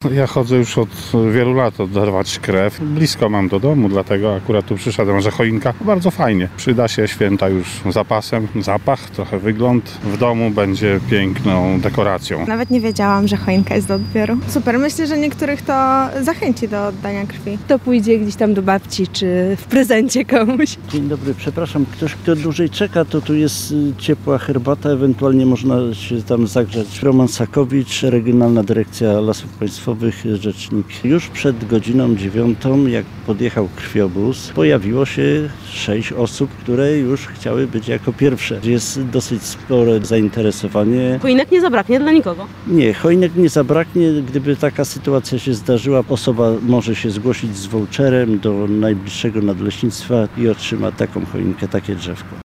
Ja chodzę już od wielu lat oddawać krew. Blisko mam do domu, dlatego akurat tu przyszedłem, że choinka bardzo fajnie. Przyda się, święta już zapasem, zapach, trochę wygląd. W domu będzie piękną dekoracją. Nawet nie wiedziałam, że choinka jest do odbioru. Super, myślę, że niektórych to zachęci do oddania krwi. To pójdzie gdzieś tam do babci, czy w prezencie komuś. Dzień dobry, przepraszam, ktoś, kto dłużej czeka, to tu jest ciepła herbata, ewentualnie można się tam zagrzać. Roman Sakowicz, Regionalna Dyrekcja Lasów Państwowych, rzecznik. Już przed godziną 9, jak podjechał krwiobóz, pojawiło się 6 osób, które już chciały być jako pierwsze. Jest dosyć spore zainteresowanie. Choinek nie zabraknie dla nikogo. Nie, choinek nie zabraknie. Gdyby taka sytuacja się zdarzyła, osoba może się zgłosić z voucherem do najbliższego nadleśnictwa i otrzyma taką choinkę, takie drzewko.